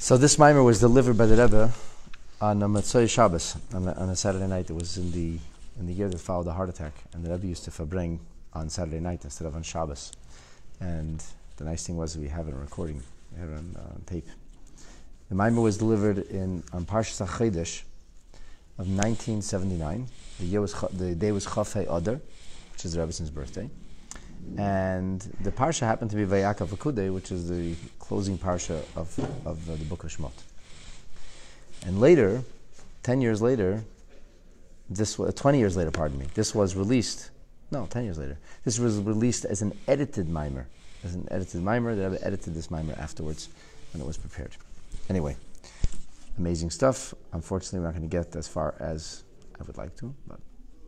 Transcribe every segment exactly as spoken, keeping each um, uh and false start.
So this mimer was delivered by the Rebbe on a Motzei Shabbos, on a, on a Saturday night. It was in the in the year that followed the heart attack, and the Rebbe used to fabring on Saturday night instead of on Shabbos. And the nice thing was we have it on recording, we have it on, uh, on tape. The mimer was delivered in on Parshas HaChodesh of nineteen seventy-nine. The year was the day was Chaf Hei Adar, which is the Rebbe's birthday, and the parsha happened to be Vayakav V'Kudei, which is the closing parsha of of uh, the book of Shemot. And later, ten years later, this was twenty years later. Pardon me. This was released. No, ten years later. This was released as an edited mimer, as an edited mimer. The Rebbe edited this mimer afterwards when it was prepared. Anyway, amazing stuff. Unfortunately, we're not going to get as far as I would like to. But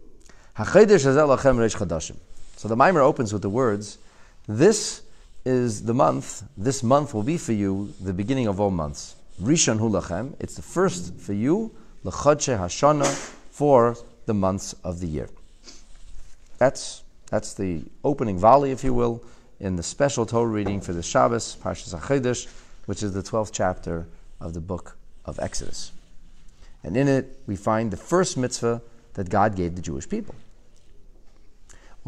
so the mimer opens with the words, "This is the month. This month will be for you the beginning of all months. Rishon hu lachem. It's the first for you. L'chodshei hashana, for the months of the year." That's that's the opening volley, if you will, in the special Torah reading for the Shabbos, Parshas HaChodesh, which is the twelfth chapter of the book of Exodus. And in it, we find the first mitzvah that God gave the Jewish people. The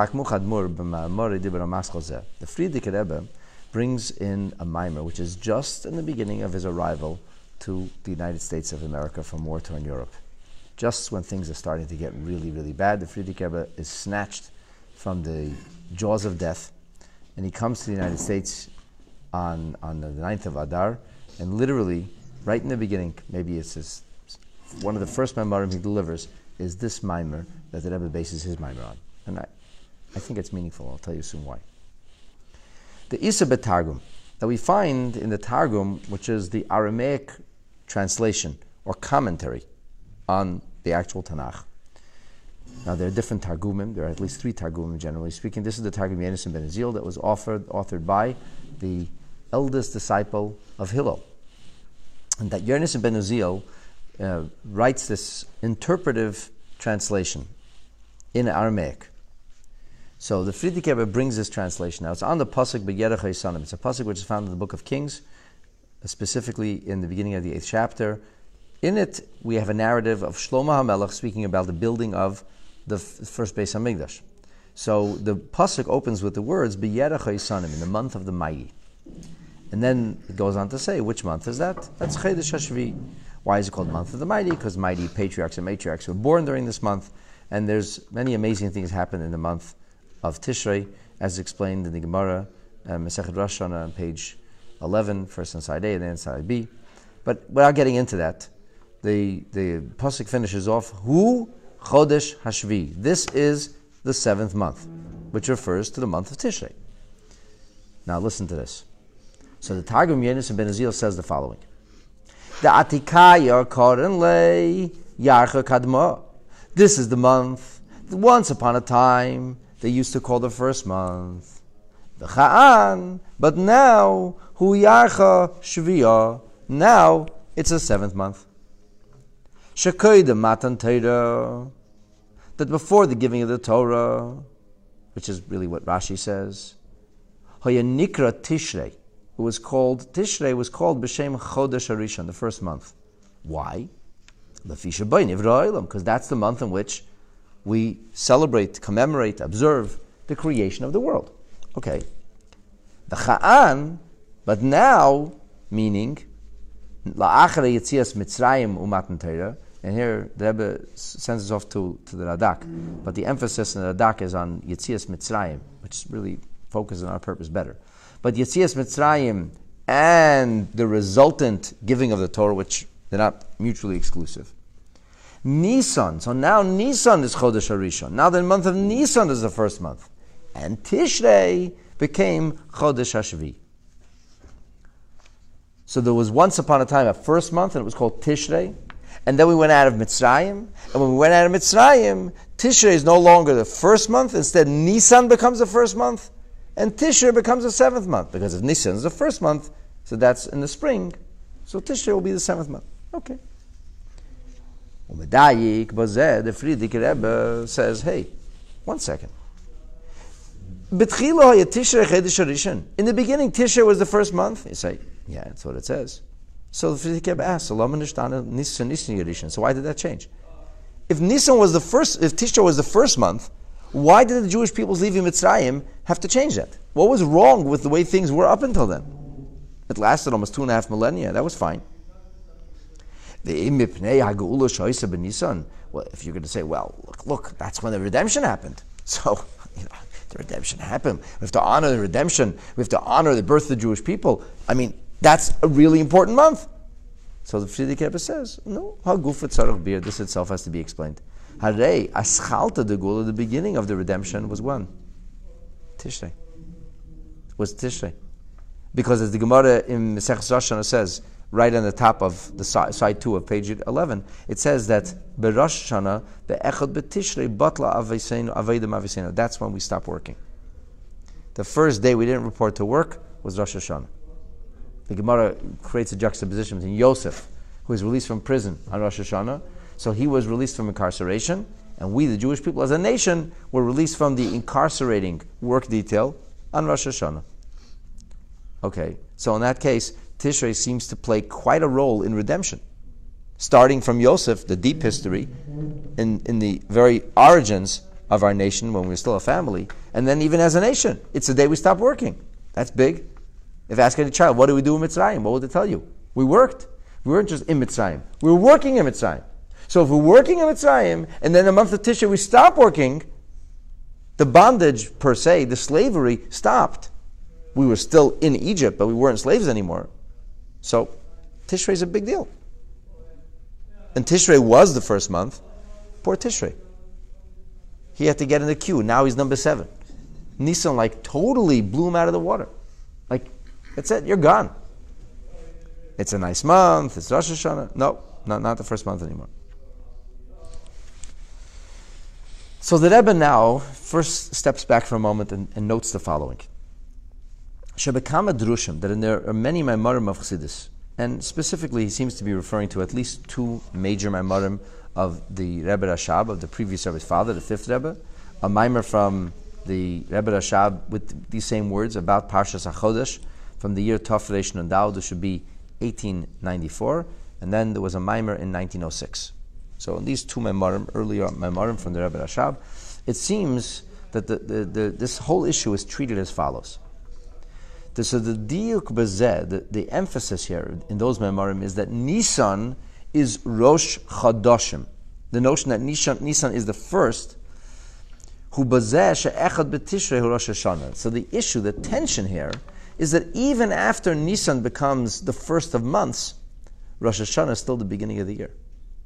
Frierdiker Rebbe brings in a mimer, which is just in the beginning of his arrival to the United States of America from war-torn Europe. Just when things are starting to get really, really bad, the Frierdiker Rebbe is snatched from the jaws of death, and he comes to the United States on, on the ninth of Adar, and literally, right in the beginning, maybe it's his, one of the first mimarim he delivers, is this mimer that the Rebbe bases his mimer on. And I, I think it's meaningful. I'll tell you soon why. The Isa Targum that we find in the Targum, which is the Aramaic translation or commentary on the actual Tanakh. Now there are different Targumim. There are at least three Targumim, generally speaking. This is the Targum Yonasan ben Uziel that was authored, authored by the eldest disciple of Hillel. And that Yonasan ben Uziel uh, writes this interpretive translation in Aramaic. So the Frierdiker Rebbe brings this translation. Now it's on the pasuk B'Yerech HaYisanim. It's a pasuk which is found in the book of Kings, specifically in the beginning of the eighth chapter. In it, we have a narrative of Shlomo HaMelech speaking about the building of the f- first Beis HaMikdash. So the pasuk opens with the words B'Yerech HaYisanim, in the month of the mighty. And then it goes on to say, which month is that? That's Chodesh HaShvi. Why is it called month of the mighty? Because mighty patriarchs and matriarchs were born during this month. And there's many amazing things happen in the month of Tishrei, as explained in the Gemara, uh, Masechet Rosh Hashanah on page eleven, first inside A and then inside B. But without getting into that, the the pasuk finishes off, Hu Chodesh Hashvi. This is the seventh month, which refers to the month of Tishrei. Now listen to this. So the Targum Yonasan ben Uziel says the following: The Atikaya Koren Le Yarcha Kadma. This is the month that once upon a time they used to call the first month the Cha'an, but now Hu Yarcha Shviya. Now it's the seventh month. Shekoydem Matan Torah, that before the giving of the Torah, which is really what Rashi says, Hoya Nikra Tishrei, it was called Tishrei was called B'Shem Chodesh Harishon, the first month. Why? Because that's the month in which we celebrate, commemorate, observe the creation of the world. Okay. The Cha'an, but now, meaning, La'achare Yetzias Mitzrayim Umatan Torah, and here the Rebbe sends us off to, to the Radak, but the emphasis in the Radak is on Yetzias Mitzrayim, which really focuses on our purpose better. But Yetzias Mitzrayim and the resultant giving of the Torah, which they're not mutually exclusive. Nisan. So now Nisan is Chodesh HaRishon. Now the month of Nisan is the first month. And Tishrei became Chodesh HaShvi. So there was once upon a time a first month, and it was called Tishrei. And then we went out of Mitzrayim. And when we went out of Mitzrayim, Tishrei is no longer the first month. Instead, Nisan becomes the first month. And Tishrei becomes the seventh month. Because if Nisan is the first month, so that's in the spring. So Tishrei will be the seventh month. Okay. The Frierdiker Rebbe says, hey, one second. In the beginning, Tishrei was the first month. You say, yeah, that's what it says. So the Frierdiker Rebbe asks, Nisan, Nisan Yerishin. So why did that change? If Nisan was the first, if Tishrei was the first month, why did the Jewish peoples leaving Mitzrayim have to change that? What was wrong with the way things were up until then? It lasted almost two and a half millennia. That was fine. Well, if you're going to say, well, look, look, that's when the redemption happened. So, you know, the redemption happened. We have to honor the redemption. We have to honor the birth of the Jewish people. I mean, that's a really important month. So the Frierdiker Rebbe says, no, this itself has to be explained. Harei, Aschalta de Gula, the beginning of the redemption was when? Tishrei. Was Tishrei. Because as the Gemara in Maseches Rosh Hashanah says, right on the top of the side, side two of page eleven, it says that Berosh Hashanah, be'echad be'tishrei, batla aveisenu, aveidem aveisenu. That's when we stop working. The first day we didn't report to work was Rosh Hashanah. The Gemara creates a juxtaposition between Yosef, who was released from prison on Rosh Hashanah. So he was released from incarceration, and we, the Jewish people as a nation, were released from the incarcerating work detail on Rosh Hashanah. Okay, so in that case, Tishrei seems to play quite a role in redemption. Starting from Yosef, the deep history, in, in the very origins of our nation when we were still a family, and then even as a nation, it's the day we stop working. That's big. If you ask any child, what do we do in Mitzrayim? What would they tell you? We worked. We weren't just in Mitzrayim. We were working in Mitzrayim. So if we're working in Mitzrayim, and then the month of Tishrei we stop working, the bondage per se, the slavery, stopped. We were still in Egypt, but we weren't slaves anymore. So Tishrei is a big deal. And Tishrei was the first month. Poor Tishrei. He had to get in the queue. Now he's number seven. Nisan like totally blew him out of the water. Like, that's it, you're gone. It's a nice month, it's Rosh Hashanah. No, not, not the first month anymore. So the Rebbe now first steps back for a moment and, and notes the following. Shebekama drushim, that in there are many Maimarim of Chassidus, and specifically he seems to be referring to at least two major Maimarim of the Rebbe Rashab, of the previous Rebbe's father, the fifth Rebbe, a Maimar from the Rebbe Rashab with these same words about Parshas HaChodesh from the year Tov Reish Nun Daled, which should be eighteen ninety-four, and then there was a Maimar in nineteen oh six. So in these two Maimarim, earlier Maimarim from the Rebbe Rashab, it seems that the, the, the, this whole issue is treated as follows. The, so the diuk bezeh, the, the emphasis here in those Maimarim is that Nisan is Rosh Chodoshim. The notion that Nisan, Nisan is the first, hu bezeh she'echad b'tishrei hu Rosh Hashanah. So the issue, the tension here, is that even after Nisan becomes the first of months, Rosh Hashanah is still the beginning of the year.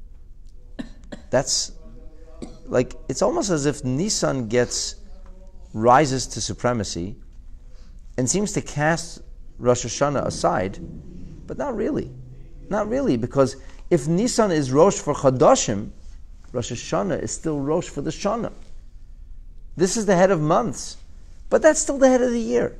That's like, it's almost as if Nisan gets, rises to supremacy and seems to cast Rosh Hashanah aside, but not really. Not really, because if Nisan is Rosh for Chodoshim, Rosh Hashanah is still Rosh for the Shana. This is the head of months, but that's still the head of the year.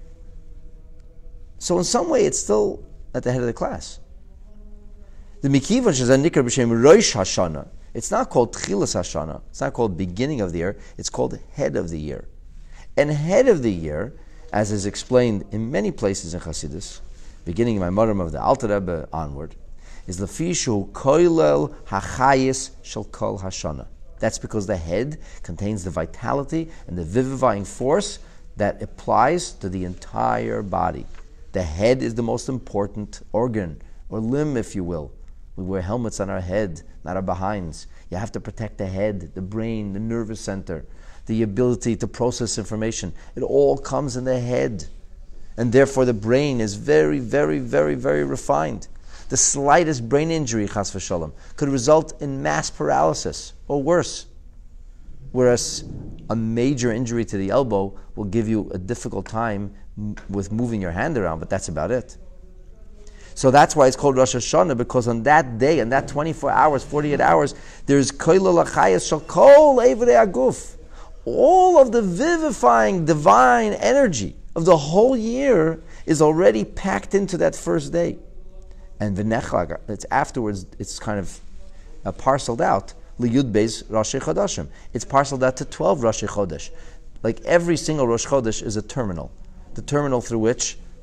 So in some way, it's still at the head of the class. The Mikivan Shazanikar B'Shem Rosh Hashanah, it's not called Tchilas Hashanah, it's not called beginning of the year, it's called head of the year. And head of the year, as is explained in many places in Chassidus, beginning in my Maram of the Alter Rebbe onward, is Lefishu Koilel Hachayis Shel Kol Hashanah. That's because the head contains the vitality and the vivifying force that applies to the entire body. The head is the most important organ, or limb, if you will. We wear helmets on our head, not our behinds. You have to protect the head, the brain, the nervous center, the ability to process information. It all comes in the head. And therefore the brain is very, very, very, very refined. The slightest brain injury, chas v'shalom, could result in mass paralysis, or worse. Whereas a major injury to the elbow will give you a difficult time m- with moving your hand around, but that's about it. So that's why it's called Rosh Hashanah, because on that day, on that twenty-four hours, forty-eight hours, there's Koilel Hachayis Shel Kol Evrei Aguf. All of the vivifying divine energy of the whole year is already packed into that first day. And V'nechlag, it's afterwards, it's kind of uh, parceled out. Liyud Beis Rosh Chodashim. It's parceled out to twelve Rosh Chodesh. Like every single Rosh Chodesh is a terminal. The terminal through which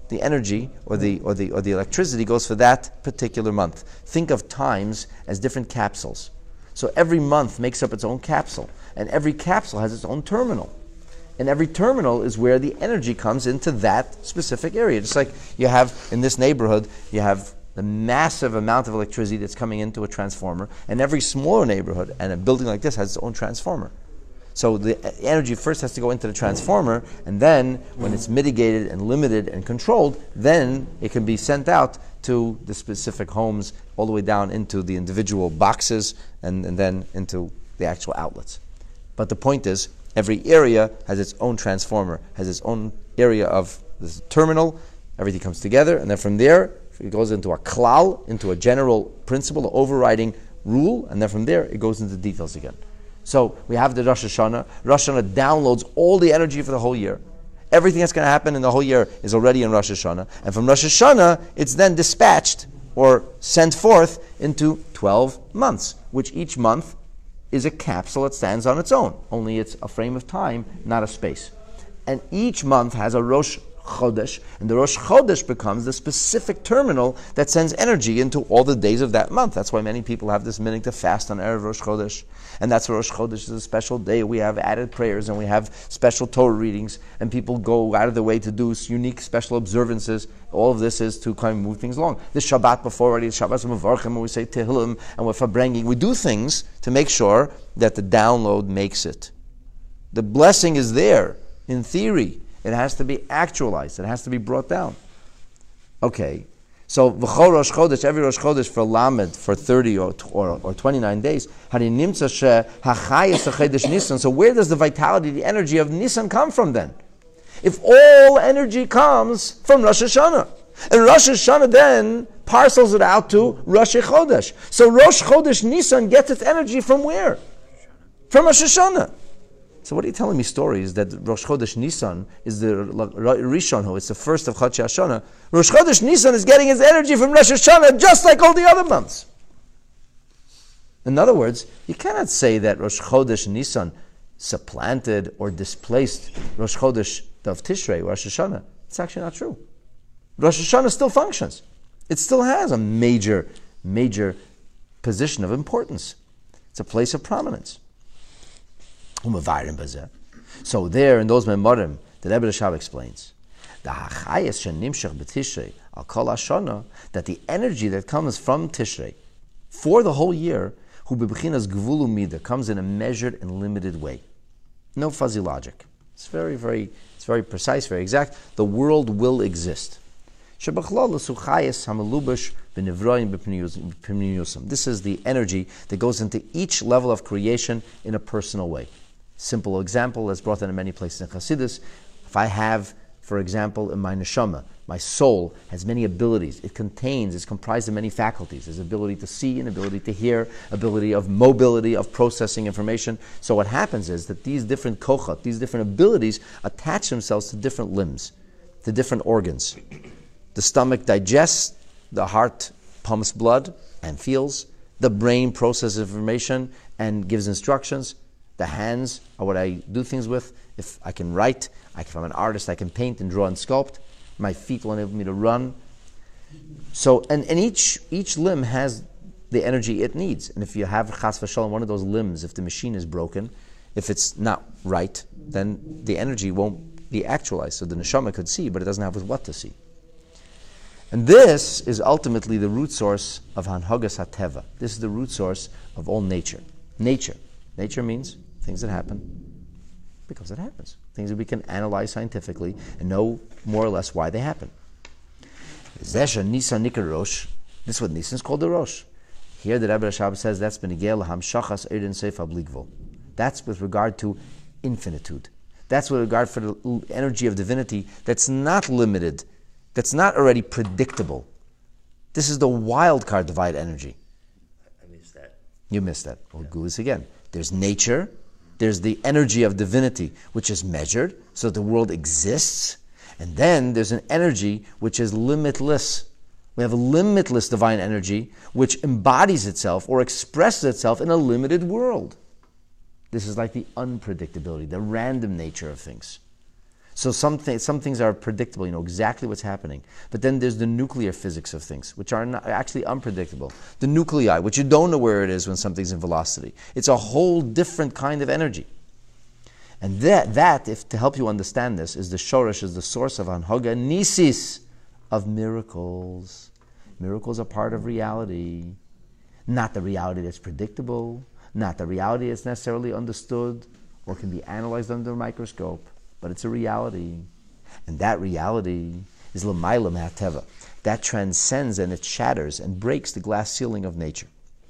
the energy or the or the or the electricity goes for that particular month. Think of times as different capsules. So every month makes up its own capsule, and every capsule has its own terminal. And every terminal is where the energy comes into that specific area. Just like you have in this neighborhood, you have the massive amount of electricity that's coming into a transformer, and every smaller neighborhood and a building like this has its own transformer. So the energy first has to go into the transformer, and then when it's mitigated and limited and controlled, then it can be sent out to the specific homes all the way down into the individual boxes and, and then into the actual outlets. But the point is, every area has its own transformer, has its own area of this terminal, everything comes together, and then from there, it goes into a klal, into a general principle, an overriding rule, and then from there, it goes into details again. So we have the Rosh Hashanah. Rosh Hashanah downloads all the energy for the whole year. Everything that's going to happen in the whole year is already in Rosh Hashanah. And from Rosh Hashanah, it's then dispatched or sent forth into twelve months, which each month is a capsule that stands on its own. Only it's a frame of time, not a space. And each month has a Rosh Chodesh, and the Rosh Chodesh becomes the specific terminal that sends energy into all the days of that month. That's why many people have this minute to fast on Erev Rosh Chodesh, and that's why Rosh Chodesh is a special day. We have added prayers, and we have special Torah readings, and people go out of their way to do unique special observances. All of this is to kind of move things along. This Shabbat before already, the Shabbat Mevarchim, and we say Tehillim, and we're Fabrengi. We do things to make sure that the download makes it. The blessing is there, in theory. It has to be actualized. It has to be brought down. Okay, so v'chol Rosh Chodesh, every Rosh Chodesh for Lamed for thirty or, or, or twenty-nine days. So where does the vitality, the energy of Nisan come from then? If all energy comes from Rosh Hashanah, and Rosh Hashanah then parcels it out to Rosh Chodesh. So Rosh Chodesh Nisan gets its energy from where? From Rosh Hashanah. So what are you telling me stories that Rosh Chodesh Nisan is the Rishon, who it's the first of Chodshei Hashanah? Rosh Chodesh Nisan is getting its energy from Rosh Hashanah just like all the other months. In other words, you cannot say that Rosh Chodesh Nisan supplanted or displaced Rosh Chodesh of Tishrei, Rosh Hashanah. It's actually not true. Rosh Hashanah still functions. It still has a major, major position of importance. It's a place of prominence. So there, in those memorim, the Rebbe Rashab explains that the energy that comes from Tishrei for the whole year, comes in a measured and limited way. No fuzzy logic. It's very, very, it's very precise, very exact. The world will exist. This is the energy that goes into each level of creation in a personal way. Simple example that's brought in many places in Chassidus. If I have, for example, in my neshama, my soul has many abilities. It contains, it's comprised of many faculties. There's ability to see, an ability to hear, ability of mobility, of processing information. So what happens is that these different kochot, these different abilities, attach themselves to different limbs, to different organs. The stomach digests, the heart pumps blood and feels, the brain processes information and gives instructions. The hands are what I do things with. If I can write, if I'm an artist, I can paint and draw and sculpt. My feet will enable me to run. So, and, and each each limb has the energy it needs. And if you have chas v'shalom, one of those limbs, if the machine is broken, if it's not right, then the energy won't be actualized. So the neshama could see, but it doesn't have with what to see. And this is ultimately the root source of Hanhagas HaTeva. This is the root source of all nature. Nature. Nature means things that happen because it happens. Things that we can analyze scientifically and know more or less why they happen. This is what Nisan is called the Rosh. Here the Rebbe Rashab says that's benigel hamshachas erin seif abligvol. That's with regard to infinitude. That's with regard for the energy of divinity that's not limited, that's not already predictable. This is the wild card divine energy. I missed that. You missed that. We'll do this again. There's nature, there's the energy of divinity, which is measured, so the world exists, and then there's an energy which is limitless. We have a limitless divine energy which embodies itself or expresses itself in a limited world. This is like the unpredictability, the random nature of things. So some, th- some things are predictable, you know exactly what's happening. But then there's the nuclear physics of things, which are not, actually unpredictable. The nuclei, which you don't know where it is when something's in velocity. It's a whole different kind of energy. And that, that if to help you understand this, is the shoresh, is the source of Hanhaga Nisis, of miracles. Miracles are part of reality. Not the reality that's predictable, not the reality that's necessarily understood or can be analyzed under a microscope, but it's a reality. And that reality is l'mayla me'hateva. That transcends and it shatters and breaks the glass ceiling of nature.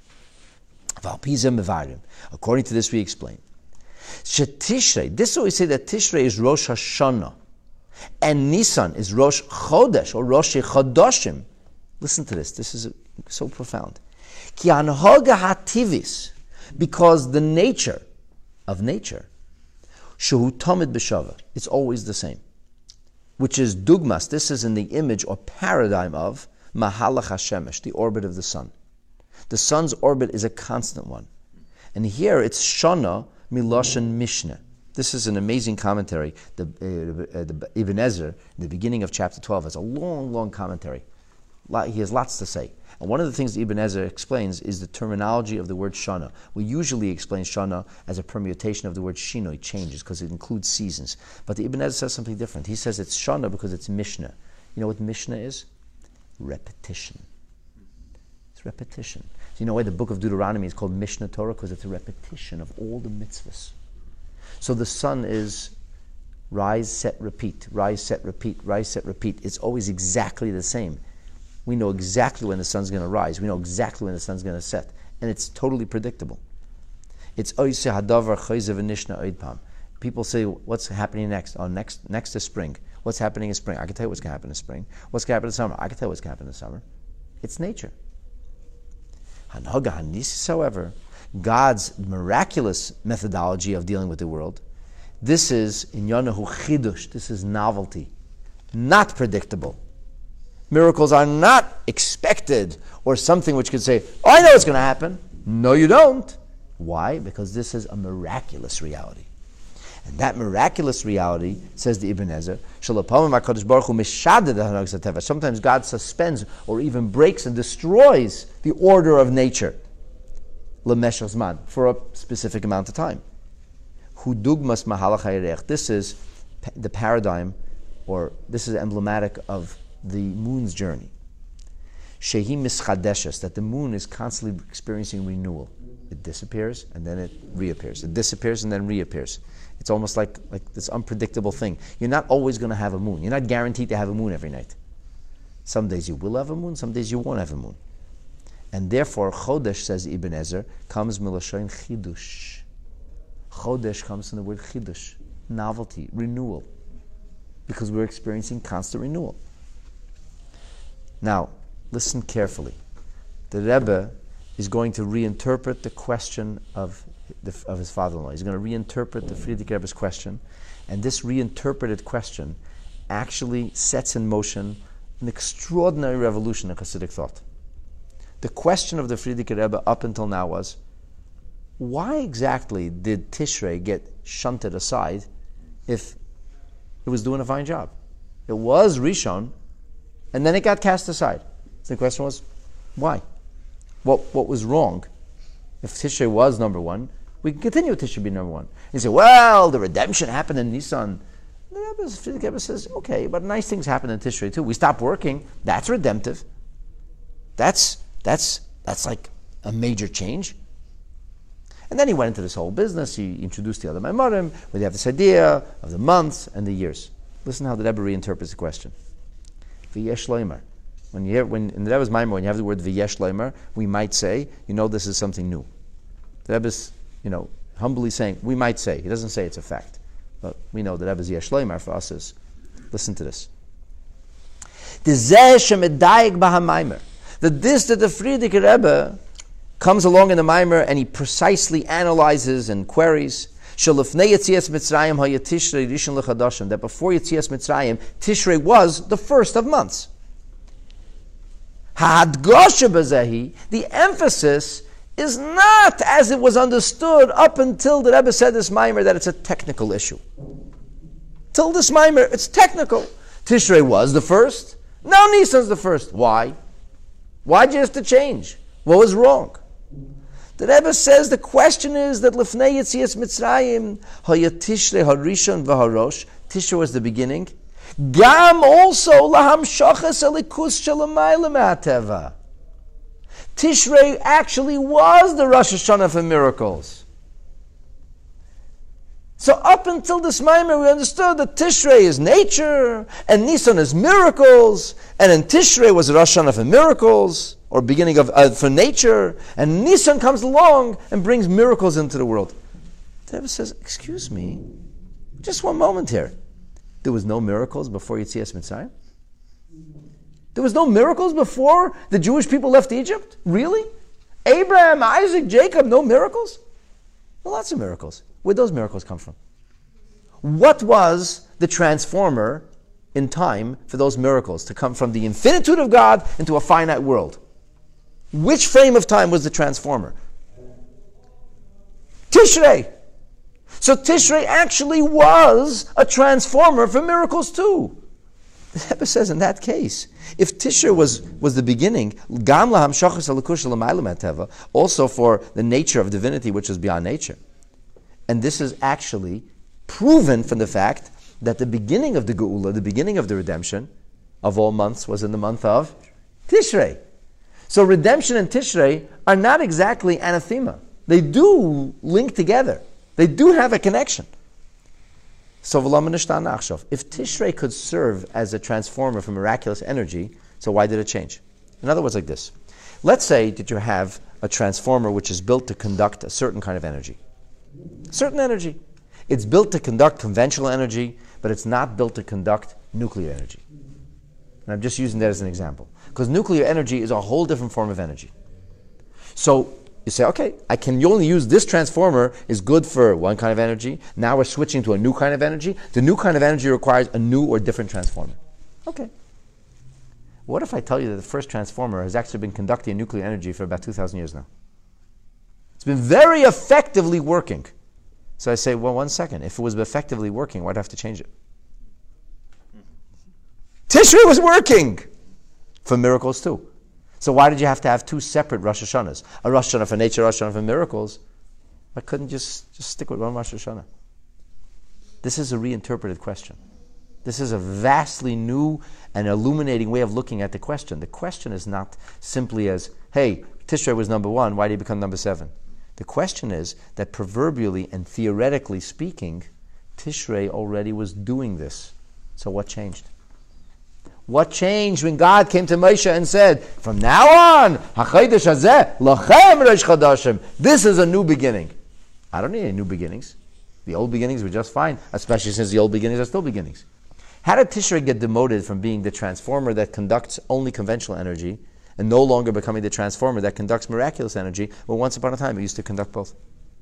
According to this, we explain. Tishrei, this is what we say, that Tishrei is Rosh Hashanah, and Nisan is Rosh Chodesh, or Rosh Chodoshim. Listen to this, this is so profound. Ki anhaga hativis, because the nature of nature, shehu tamid b'shava, it's always the same, which is dugmas, this is in the image or paradigm of mahalach hashemesh, the orbit of the sun. The sun's orbit is a constant one. And here it's shana miloshen mishnah. This is an amazing commentary. The, uh, uh, the Ibn Ezra, in the beginning of chapter twelve, has a long, long commentary. He has lots to say. And one of the things that Ibn Ezra explains is the terminology of the word shana. We usually explain shana as a permutation of the word shinoi, changes, because it includes seasons. But the Ibn Ezra says something different. He says it's shana because it's mishnah. You know what mishnah is? Repetition. It's repetition. So you know why the book of Deuteronomy is called Mishnah Torah? Because it's a repetition of all the mitzvahs. So the sun is rise, set, repeat, rise, set, repeat, rise, set, repeat. It's always exactly the same. We know exactly when the sun's going to rise. We know exactly when the sun's going to set. And it's totally predictable. It's oise hadavar chayze v'nishna oidpam. People say, what's happening next? Oh, next next is spring. What's happening in spring? I can tell you what's going to happen in spring. What's going to happen in summer? I can tell you what's going to happen in summer. It's nature. Hanhaga hanisis, however, God's miraculous methodology of dealing with the world, this is inyanahu chidush, this is novelty, not predictable. Miracles are not expected or something which could say, oh, I know what's going to happen. No, you don't. Why? Because this is a miraculous reality. And that miraculous reality, says the Ibn Ezra, sometimes God suspends or even breaks and destroys the order of nature for a specific amount of time. This is the paradigm, or this is emblematic of the moon's journey. Shehi mischadeshes, that the moon is constantly experiencing renewal. It disappears and then it reappears. It disappears and then reappears. It's almost like, like this unpredictable thing. You're not always going to have a moon. You're not guaranteed to have a moon every night. Some days you will have a moon, some days you won't have a moon. And therefore, Chodesh, says Ibn Ezer, comes miloshain chidush. Chodesh comes from the word chidush, novelty, renewal. Because we're experiencing constant renewal. Now, listen carefully. The Rebbe is going to reinterpret the question of, the, of his father-in-law. He's going to reinterpret the Frierdiker Rebbe's question, and this reinterpreted question actually sets in motion an extraordinary revolution in Hasidic thought. The question of the Frierdiker Rebbe up until now was, why exactly did Tishrei get shunted aside if it was doing a fine job? It was Rishon, and then it got cast aside. So the question was, why? What what was wrong? If Tishrei was number one, we can continue with Tishrei being number one. You say, well, the redemption happened in Nisan. The Rebbe, the Rebbe says, okay, but nice things happen in Tishrei too. We stopped working. That's redemptive. That's that's that's like a major change. And then he went into this whole business. He introduced the other Maimarim, where they have this idea of the months and the years. Listen how the Rebbe reinterprets the question. V'yesh loimer. When you hear, when in the Rebbe's Maimar, when you have the word v'yesh loimer, we might say, you know, this is something new. The Rebbe's, you know, humbly saying, we might say. He doesn't say it's a fact, but we know the Rebbe's yesh loimer for us is. Listen to this. The zeh shemedayik b'hamaimer. That this that the Frierdiker Rebbe comes along in the Maimer and he precisely analyzes and queries that before Yetzias Mitzrayim, Tishrei was the first of months. The emphasis is not as it was understood up until the Rebbe said this Maimer, that it's a technical issue. till this Maimer, it's technical. Tishrei was the first. Now Nisan's the first. Why? Why did you have to change? What was wrong? The Rebbe says the question is that Lefnei Yetzias Mitzrayim Haya Tishrei Harishon V'Harosh. Tishrei was the beginning. Gam also Lahamshachas Elikus Shalamayla Ma'ateva. Tishrei actually was the Rosh Hashanah for miracles. So up until this moment, we understood that Tishrei is nature, and Nisan is miracles, and in Tishrei was Rosh Hashanah for miracles, or beginning of uh, for nature, and Nisan comes along and brings miracles into the world. The Rebbe says, excuse me, just one moment here. There was no miracles before Yetzias Mitzrayim? There was no miracles before the Jewish people left Egypt? Really? Abraham, Isaac, Jacob, no miracles? Well, lots of miracles. Where'd those miracles come from? What was the transformer in time for those miracles to come from the infinitude of God into a finite world? Which frame of time was the transformer? Tishrei. So Tishrei actually was a transformer for miracles too. The Rebbe says in that case, if Tishrei was, was the beginning, gam laham shachas alakush l'mayla mateva, also for the nature of divinity which is beyond nature. And this is actually proven from the fact that the beginning of the Geula, the beginning of the redemption of all months was in the month of Tishrei. So redemption and Tishrei are not exactly anathema. They do link together. They do have a connection. So if Tishrei could serve as a transformer for miraculous energy, so why did it change? In other words, like this. Let's say that you have a transformer which is built to conduct a certain kind of energy. Certain energy. It's built to conduct conventional energy, but it's not built to conduct nuclear energy. And I'm just using that as an example. Because nuclear energy is a whole different form of energy. So you say, okay, I can only use this transformer is good for one kind of energy. Now we're switching to a new kind of energy. The new kind of energy requires a new or different transformer. Okay. What if I tell you that the first transformer has actually been conducting nuclear energy for about two thousand years now? It's been very effectively working. So I say, well, one second. If it was effectively working, why'd I have to change it? Tishrei was working for miracles too. So why did you have to have two separate Rosh Hashanahs? A Rosh Hashanah for nature, a Rosh Hashanah for miracles. Why couldn't you just, just stick with one Rosh Hashanah? This is a reinterpreted question. This is a vastly new and illuminating way of looking at the question. The question is not simply as, hey, Tishrei was number one, why did he become number seven? The question is that proverbially and theoretically speaking, Tishrei already was doing this. So what changed? What changed when God came to Moshe and said, from now on, HaChodesh hazeh, lachem Rosh Chodashim, this is a new beginning. I don't need any new beginnings. The old beginnings were just fine, especially since the old beginnings are still beginnings. How did Tishrei get demoted from being the transformer that conducts only conventional energy and no longer becoming the transformer that conducts miraculous energy? Well, once upon a time, it used to conduct both.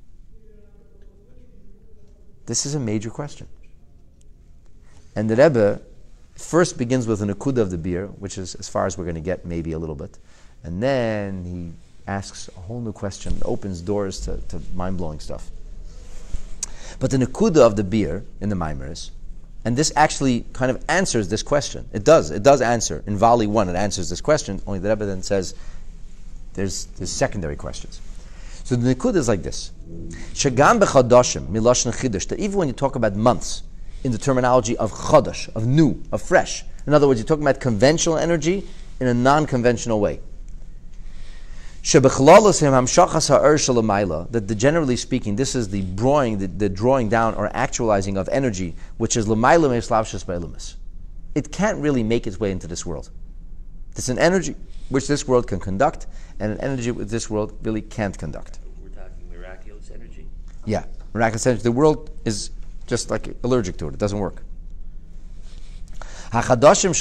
This is a major question. And the Rebbe first begins with an akuda of the beer, which is as far as we're going to get, maybe a little bit. And then he asks a whole new question, opens doors to, to mind-blowing stuff. But the akuda of the beer in the Maimers, and this actually kind of answers this question. It does. It does answer. In Valley one, it answers this question, only the Rebbe then says there's, there's secondary questions. So the Nikud is like this. Shagam b'chadashim, milashon chidush, that even when you talk about months, in the terminology of chadash, of new, of fresh. In other words, you're talking about conventional energy in a non-conventional way. That the, generally speaking, this is the drawing, the, the drawing down or actualizing of energy, which is l'mayla me'eslavshus ba'elumis. It can't really make its way into this world. It's an energy which this world can conduct, and an energy which this world really can't conduct. We're talking miraculous energy. Yeah, miraculous energy. The world is just like allergic to it. It doesn't work. The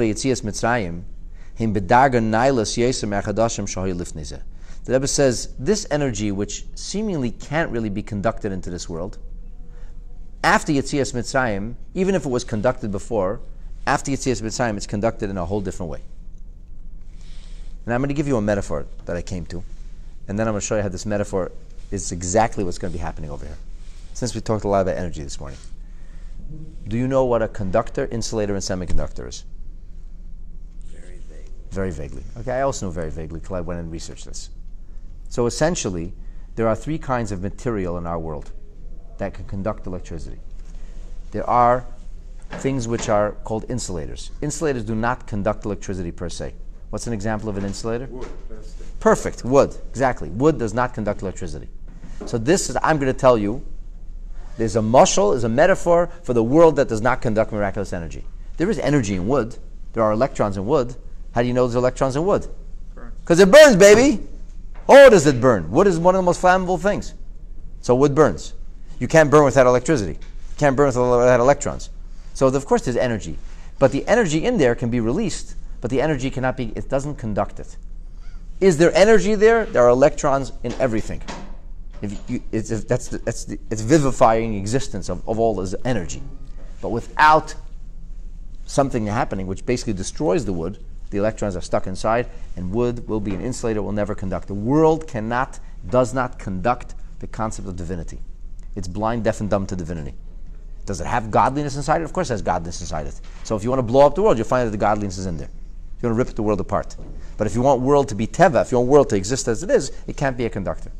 Rebbe says this energy, which seemingly can't really be conducted into this world, after Yetzias Mitzrayim, even if it was conducted before, after Yetzias Mitzrayim, it's conducted in a whole different way. And I'm going to give you a metaphor that I came to, and then I'm going to show you how this metaphor is exactly what's going to be happening over here. Since we talked a lot about energy this morning. Do you know what a conductor, insulator, and semiconductor is? Very vague. Very vaguely. Okay, I also know very vaguely because I went and researched this. So essentially, there are three kinds of material in our world that can conduct electricity. There are things which are called insulators. Insulators do not conduct electricity per se. What's an example of an insulator? Wood. That's the Perfect. Wood. Exactly. Wood does not conduct electricity. So this is, I'm going to tell you, there's a mushal, is a metaphor for the world that does not conduct miraculous energy. There is energy in wood. There are electrons in wood. How do you know there's electrons in wood? Because it burns, baby. Oh, does it burn? Wood is one of the most flammable things. So wood burns. You can't burn without electricity. You can't burn without electrons. So of course there's energy. But the energy in there can be released, but the energy cannot be, it doesn't conduct it. Is there energy there? There are electrons in everything. If you, it's, if that's the, that's the, it's vivifying existence of, of all this energy. But without something happening which basically destroys the wood, the electrons are stuck inside, and wood will be an insulator, will never conduct. The world cannot, does not conduct the concept of divinity. It's blind, deaf, and dumb to divinity. Does it have godliness inside it? Of course it has godliness inside it. So if you want to blow up the world, you'll find that the godliness is in there. You want to rip the world apart. But if you want world to be teva, if you want world to exist as it is, it can't be a conductor.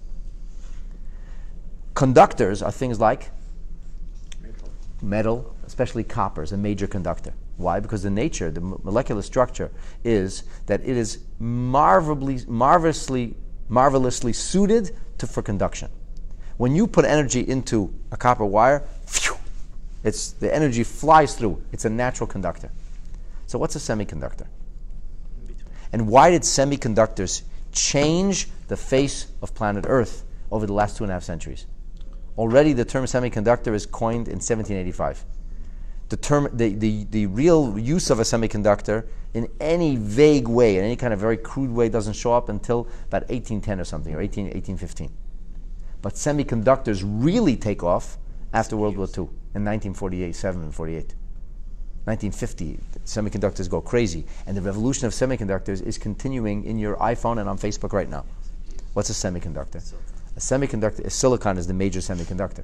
Conductors are things like metal. metal, especially copper, is a major conductor. Why? Because the nature, the molecular structure is that it is marvelously, marvelously, marvelously suited to, for conduction. When you put energy into a copper wire, phew, it's, the energy flies through. It's a natural conductor. So what's a semiconductor? And why did semiconductors change the face of planet Earth over the last two and a half centuries? Already the term semiconductor is coined in seventeen eighty-five. The term, the, the, the real use of a semiconductor in any vague way, in any kind of very crude way, doesn't show up until about eighteen ten or something, or eighteen, eighteen fifteen. But semiconductors really take off after World War Two in nineteen forty-eight, seven and forty-eight. nineteen fifty, semiconductors go crazy, and the revolution of semiconductors is continuing in your iPhone and on Facebook right now. What's a semiconductor? A semiconductor, a silicon is the major semiconductor.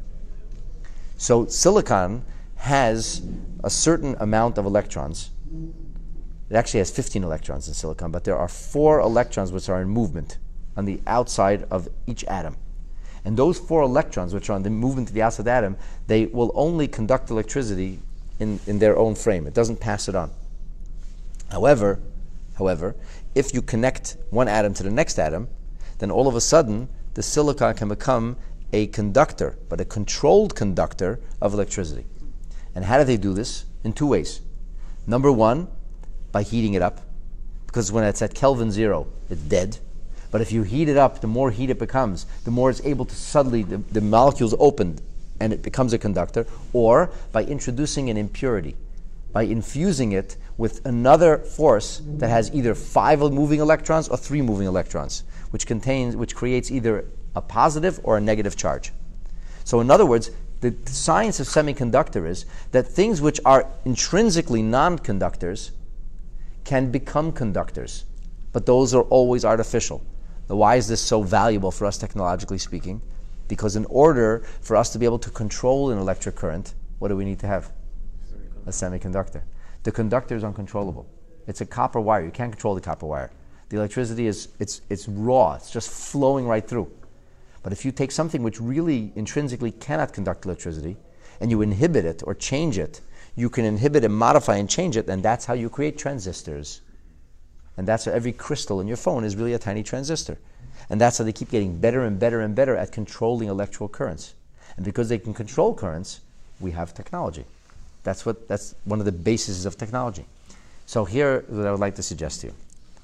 So silicon has a certain amount of electrons. It actually has fifteen electrons in silicon, but there are four electrons which are in movement on the outside of each atom. And those four electrons which are on the movement to the outside of the atom, they will only conduct electricity in, in their own frame. It doesn't pass it on. However, however, if you connect one atom to the next atom, then all of a sudden the silicon can become a conductor, but a controlled conductor of electricity. And how do they do this? In two ways. Number one, by heating it up, because when it's at Kelvin zero, it's dead. But if you heat it up, the more heat it becomes, the more it's able to suddenly, the, the molecules open and it becomes a conductor, or by introducing an impurity, by infusing it with another force that has either five moving electrons or three moving electrons, which contains, which creates either a positive or a negative charge. So in other words, the science of semiconductor is that things which are intrinsically non-conductors can become conductors, but those are always artificial. Now, why is this so valuable for us technologically speaking? Because in order for us to be able to control an electric current, what do we need to have? A semiconductor. The conductor is uncontrollable. It's a copper wire. You can't control the copper wire. The electricity is it's it's raw. It's just flowing right through. But if you take something which really intrinsically cannot conduct electricity and you inhibit it or change it, you can inhibit and modify and change it, and that's how you create transistors. And that's how every crystal in your phone is really a tiny transistor. And that's how they keep getting better and better and better at controlling electrical currents. And because they can control currents, we have technology. That's what that's one of the bases of technology. So here is what I would like to suggest to you.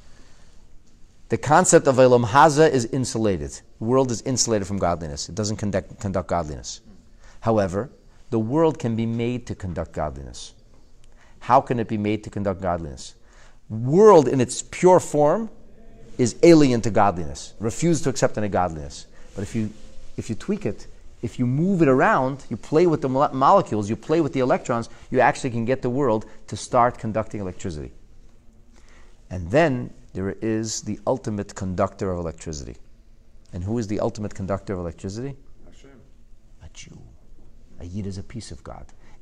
The concept of Olam Haza is insulated. The world is insulated from godliness. It doesn't conduct, conduct godliness. However, the world can be made to conduct godliness. How can it be made to conduct godliness? World in its pure form is alien to godliness, refuse to accept any godliness. But if you if you tweak it, if you move it around, you play with the mo- molecules, you play with the electrons, you actually can get the world to start conducting electricity. And then there is the ultimate conductor of electricity. And who is the ultimate conductor of electricity? Hashem. A Jew. A Yid is a piece of God.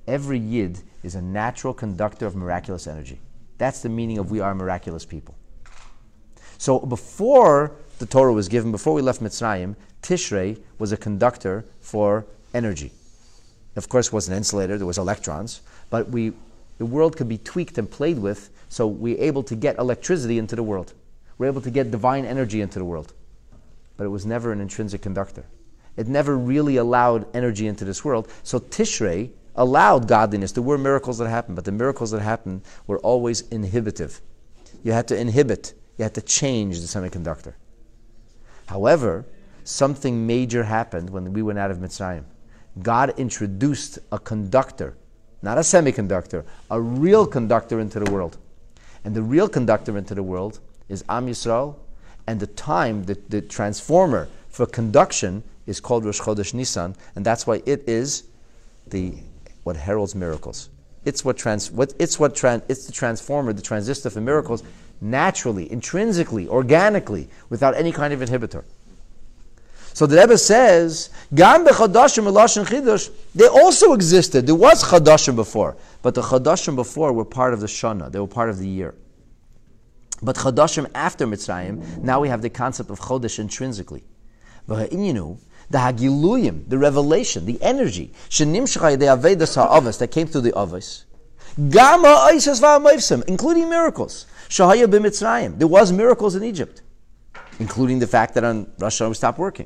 Every Yid is a natural conductor of miraculous energy. That's the meaning of we are miraculous people. So before the Torah was given, before we left Mitzrayim, Tishrei was a conductor for energy. Of course, it was an insulator, there was electrons, but we, the world could be tweaked and played with, so we were able to get electricity into the world. We're able to get divine energy into the world. But it was never an intrinsic conductor. It never really allowed energy into this world. So Tishrei allowed godliness. There were miracles that happened, but the miracles that happened were always inhibitive. You had to inhibit, you had to change the semiconductor. However, something major happened when we went out of Mitzrayim. God introduced a conductor, not a semiconductor, a real conductor into the world. And the real conductor into the world is Am Yisrael, and the time, the, the transformer for conduction is called Rosh Chodesh Nisan, and that's why it is the what heralds miracles. It's what trans, what it's what tran, it's the transformer, the transistor for miracles, naturally, intrinsically, organically, without any kind of inhibitor. So the Rebbe says, Gam bechadashim elashon chidush, they also existed. There was chadashim before, but the chadashim before were part of the shana. They were part of the year. But chadashim after Mitzrayim, now we have the concept of chodesh intrinsically. V'ha'ininu, the hagiluyim, the revelation, the energy, shenimshachai the avedas ha'avos that came through the avos, Gam ha'oisas v'ha'moifsim, including miracles. Shahaya b'Mitzrayim, there was miracles in Egypt, including the fact that on Rosh Hashanah we stopped working.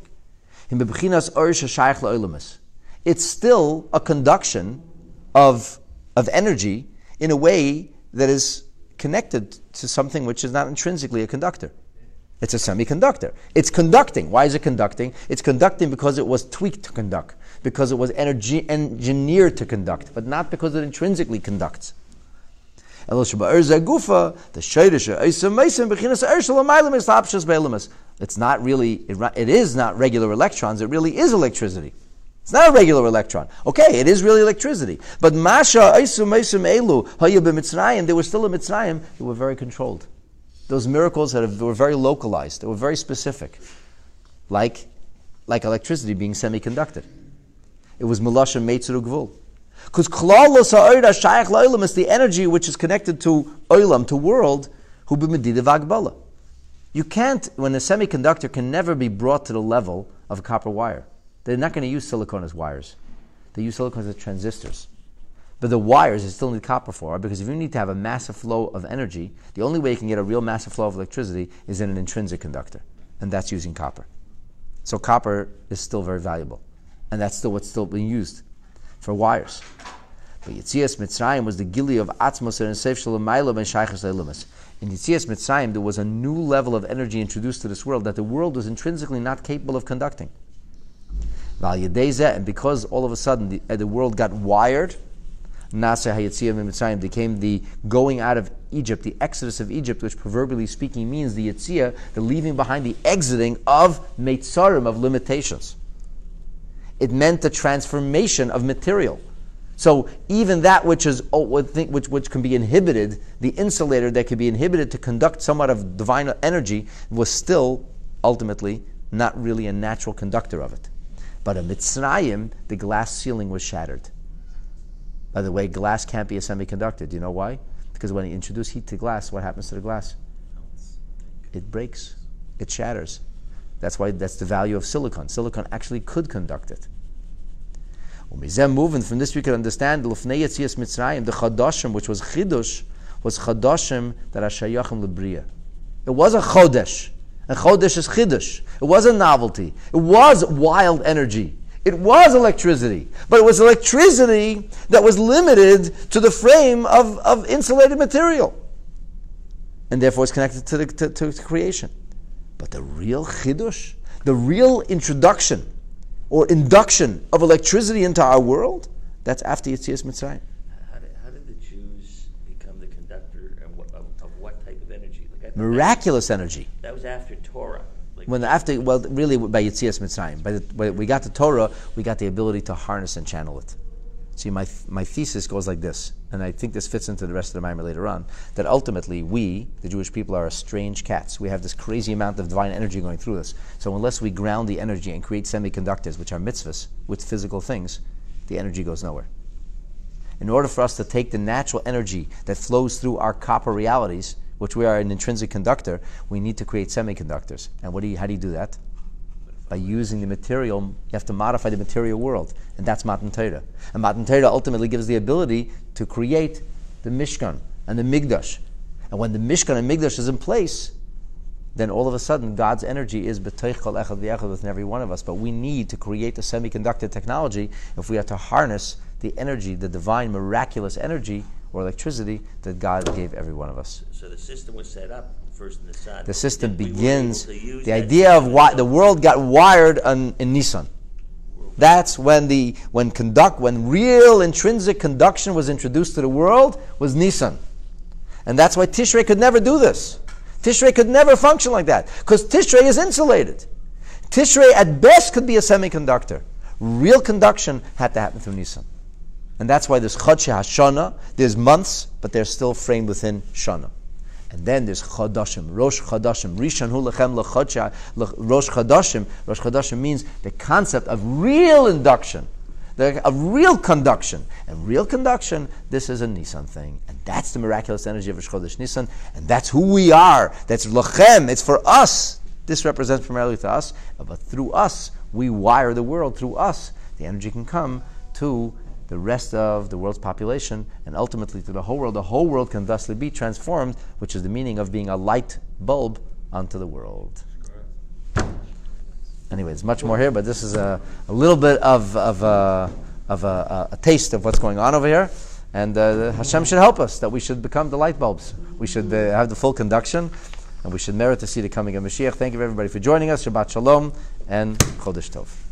It's still a conduction of, of energy in a way that is connected to something which is not intrinsically a conductor. It's a semiconductor. It's conducting. Why is it conducting? It's conducting because it was tweaked to conduct, because it was energy engineered to conduct, but not because it intrinsically conducts. It's not really, it, it is not regular electrons, it really is electricity. It's not a regular electron. Okay, it is really electricity. But Masha, Eisum, Eisum, Elu, Haya b'Mitzrayim, they were still in Mitzrayim, they were very controlled. Those miracles that were very localized, they were very specific. Like, like electricity being semiconducted. It was Melashim Meitzur Gvul. Because Klalos Ha'oida Shayach La'olam is the energy which is connected to Olam, to world, Hu b'Medida v'Agbala. You can't, when a semiconductor can never be brought to the level of a copper wire. They're not going to use silicon as wires. They use silicon as transistors. But the wires, you still need copper for, because if you need to have a massive flow of energy, the only way you can get a real massive flow of electricity is in an intrinsic conductor, and that's using copper. So copper is still very valuable, and that's still what's still being used for wires. But Yetzias Mitzrayim was the gili of Atzmos and Seif Shalom Ma'ila ben Shaychus Leilumas. In Yetzias Mitzrayim, there was a new level of energy introduced to this world that the world was intrinsically not capable of conducting. And because all of a sudden the, uh, the world got wired, Nasa HaYetziah Mitzrayim became the going out of Egypt, the exodus of Egypt, which proverbially speaking means the Yetziah, the leaving behind, the exiting of Meitzarim, of limitations. It meant the transformation of material. So even that which is which which can be inhibited, the insulator that could be inhibited to conduct somewhat of divine energy, was still ultimately not really a natural conductor of it. But in Mitzrayim, the glass ceiling was shattered. By the way, glass can't be a semiconductor. Do you know why? Because when you introduce heat to glass, what happens to the glass? It breaks. It shatters. That's why that's the value of silicon. Silicon actually could conduct it. Moving from this, we can understand the Lufnei Yetzias Mitzrayim, the Chadashim, which was Chidush, was Chadashim that are Shayachim Lebriya. It was a Chodesh. And Chodesh is Chidush. It was a novelty. It was wild energy. It was electricity. But it was electricity that was limited to the frame of, of insulated material. And therefore it's connected to, the, to, to, to creation. But the real Chidush, the real introduction or induction of electricity into our world, that's after Yetzias Mitzrayim. How did, how did the Jews become the conductor of what, of, of what type of energy? Like Miraculous that, energy. That was after Torah. Like when after, well, really by Yetzias Mitzrayim. By the, when we got the Torah, we got the ability to harness and channel it. See, my my thesis goes like this, and I think this fits into the rest of the Maimer later on, that ultimately we, the Jewish people, are strange cats. We have this crazy amount of divine energy going through us. So unless we ground the energy and create semiconductors, which are mitzvahs, with physical things, the energy goes nowhere. in order for us to take the natural energy that flows through our copper realities, which we are an intrinsic conductor, we need to create semiconductors. And what do you, how do you do that? By using the material, you have to modify the material world, and that's Matan Torah. And Matan Torah ultimately gives the ability to create the Mishkan and the Migdash. And when the Mishkan and Migdash is in place, then all of a sudden God's energy is b'toich kol echad v'echad within every one of us. But we need to create the semiconductor technology if we are to harness the energy, the divine, miraculous energy or electricity that God gave every one of us. So the system was set up first in the sun. The system We were begins, able to use the that idea of system why to- the world got wired on, in Nisan. That's when the when conduct when real intrinsic conduction was introduced to the world was Nisan. And that's why Tishrei could never do this. Tishrei could never function like that, because Tishrei is insulated. Tishrei at best could be a semiconductor. Real conduction had to happen through Nisan. And that's why there's Chodshei HaShana, there's months, but they're still framed within Shana. And then there's Chodashim, Rosh Chodashim, Rishon Hu Lechem Lechodshei, Rosh Chodashim. Rosh Chodashim means the concept of real induction, the, of real conduction. And real conduction, this is a Nisan thing. And that's the miraculous energy of Rosh Chodesh Nisan. And that's who we are. That's Lachem. It's for us. This represents primarily to us. But through us, we wire the world. Through us, the energy can come to the rest of the world's population and ultimately to the whole world. The whole world can thusly be transformed, which is the meaning of being a light bulb unto the world. Anyway, there's much more here, but this is a, a little bit of, of, a, of a, a taste of what's going on over here. And uh, Hashem should help us, that we should become the light bulbs. We should uh, have the full conduction, and we should merit to see the coming of Mashiach. Thank you everybody for joining us. Shabbat Shalom and Chodesh Tov.